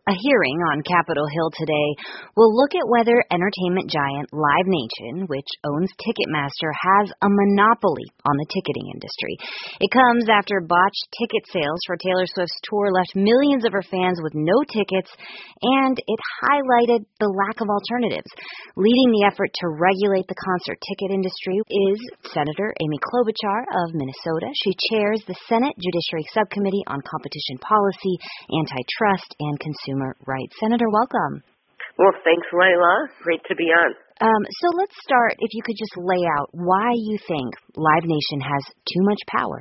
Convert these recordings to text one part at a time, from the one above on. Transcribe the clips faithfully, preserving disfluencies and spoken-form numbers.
A hearing on Capitol Hill today will look at whether entertainment giant Live Nation, which owns Ticketmaster, has a monopoly on the ticketing industry. It comes after botched ticket sales for Taylor Swift's tour left millions of her fans with no tickets, and it highlighted the lack of alternatives. Leading the effort to regulate the concert ticket industry is Senator Amy Klobuchar of Minnesota. She chairs the Senate Judiciary Subcommittee on Competition Policy, Antitrust, and Consumer Rights. Senator, welcome. Well, thanks, Layla. Great to be on. Um, so let's start, if you could just lay out why you think Live Nation has too much power.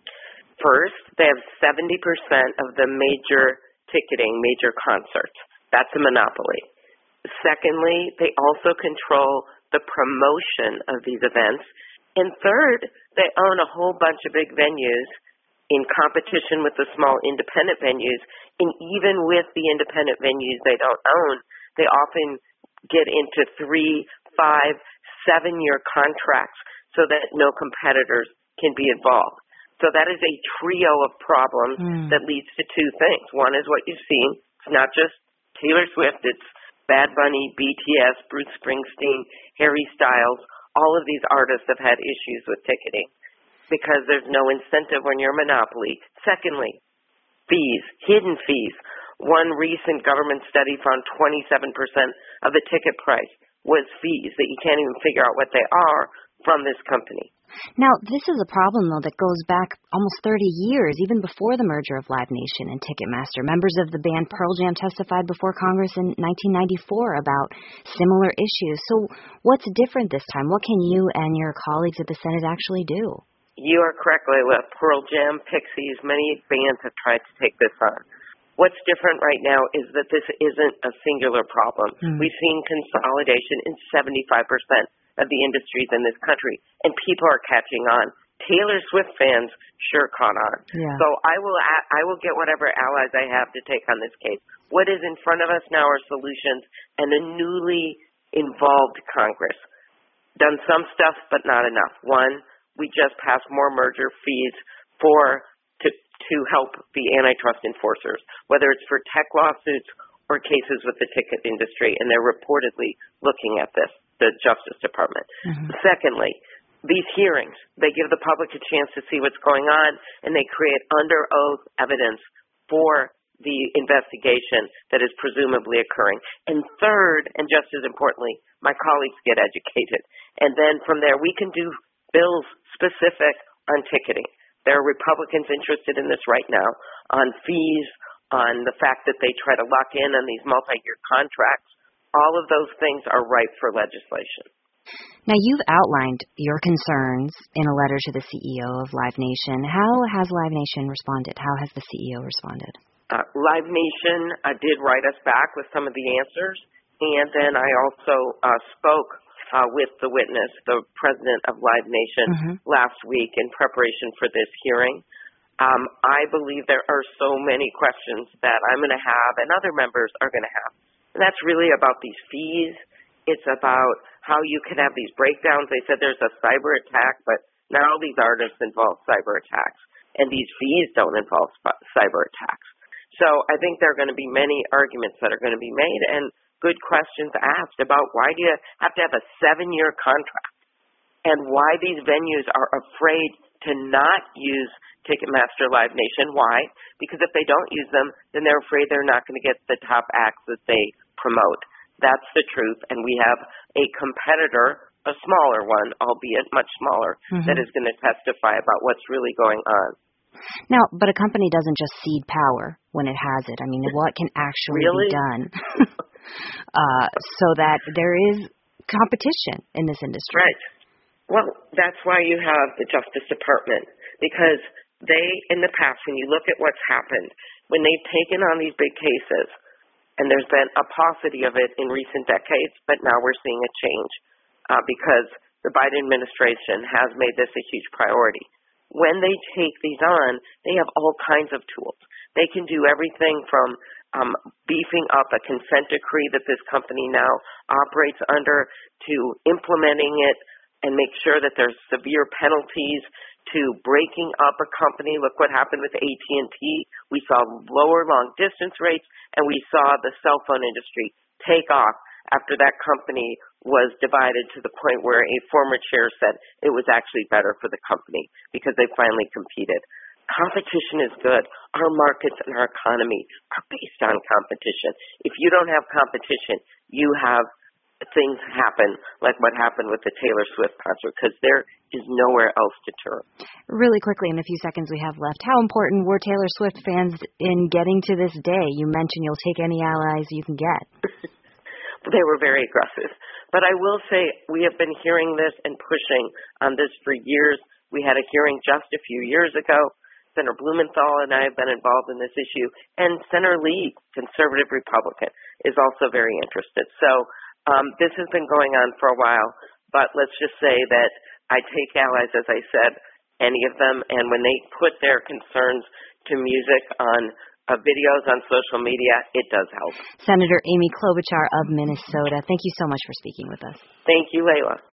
First, they have seventy percent of the major ticketing, major concerts. That's a monopoly. Secondly, they also control the promotion of these events. And third, they own a whole bunch of big venues in competition with the small independent venues, and even with the independent venues they don't own, they often get into three, five, seven-year contracts so that no competitors can be involved. So that is a trio of problems mm. that leads to two things. One is what you've seen. It's not just Taylor Swift. It's Bad Bunny, B T S, Bruce Springsteen, Harry Styles. All of these artists have had issues with ticketing because there's no incentive when you're a monopoly. Secondly, fees, hidden fees. One recent government study found twenty-seven percent of the ticket price was fees that you can't even figure out what they are from this company. Now, this is a problem, though, that goes back almost thirty years, even before the merger of Live Nation and Ticketmaster. Members of the band Pearl Jam testified before Congress in nineteen ninety-four about similar issues. So what's different this time? What can you and your colleagues at the Senate actually do? You are correct, Layla. Pearl Jam, Pixies, many bands have tried to take this on. What's different right now is that this isn't a singular problem. Mm. We've seen consolidation in seventy-five percent of the industries in this country, and people are catching on. Taylor Swift fans sure caught on. Yeah. So I will I will get whatever allies I have to take on this case. What is in front of us now are solutions and a newly involved Congress. Done some stuff, but not enough. One, we just passed more merger fees for to to help the antitrust enforcers, whether it's for tech lawsuits or cases with the ticket industry, and they're reportedly looking at this, the Justice Department. Mm-hmm. Secondly, these hearings, they give the public a chance to see what's going on, and they create under oath evidence for the investigation that is presumably occurring. And third, and just as importantly, my colleagues get educated. And then from there, we can do bills specific on ticketing. There are Republicans interested in this right now on fees, on the fact that they try to lock in on these multi-year contracts. All of those things are ripe for legislation. Now, you've outlined your concerns in a letter to the C E O of Live Nation. How has Live Nation responded? How has the C E O responded? Uh, Live Nation uh, did write us back with some of the answers, and then I also uh, spoke Uh, with the witness, the president of Live Nation, mm-hmm. last week in preparation for this hearing. Um, I believe there are so many questions that I'm going to have and other members are going to have. And that's really about these fees. It's about how you can have these breakdowns. They said there's a cyber attack, but now all these artists involve cyber attacks, and these fees don't involve sp- cyber attacks. So I think there are going to be many arguments that are going to be made, and good questions asked about why do you have to have a seven-year contract and why these venues are afraid to not use Ticketmaster Live Nation. Why? Because if they don't use them, then they're afraid they're not going to get the top acts that they promote. That's the truth, and we have a competitor, a smaller one, albeit much smaller, mm-hmm. that is going to testify about what's really going on. Now, but a company doesn't just cede power when it has it. I mean, what can actually really? be done? Uh, so that there is competition in this industry. Right. Well, that's why you have the Justice Department, because they, in the past, when you look at what's happened, when they've taken on these big cases, and there's been a paucity of it in recent decades, but now we're seeing a change uh, because the Biden administration has made this a huge priority. When they take these on, they have all kinds of tools. They can do everything from Um, beefing up a consent decree that this company now operates under to implementing it and make sure that there's severe penalties to breaking up a company. Look what happened with A T and T. We saw lower long-distance rates, and we saw the cell phone industry take off after that company was divided to the point where a former chair said it was actually better for the company because they finally competed. Competition is good. Our markets and our economy are based on competition. If you don't have competition, you have things happen like what happened with the Taylor Swift concert because there is nowhere else to turn. Really quickly, in the few seconds we have left, how important were Taylor Swift fans in getting to this day? You mentioned you'll take any allies you can get. They were very aggressive. But I will say we have been hearing this and pushing on this for years. We had a hearing just a few years ago. Senator Blumenthal and I have been involved in this issue, and Senator Lee, conservative Republican, is also very interested. So um, this has been going on for a while, but let's just say that I take allies, as I said, any of them, and when they put their concerns to music on uh, videos on social media, it does help. Senator Amy Klobuchar of Minnesota, thank you so much for speaking with us. Thank you, Layla.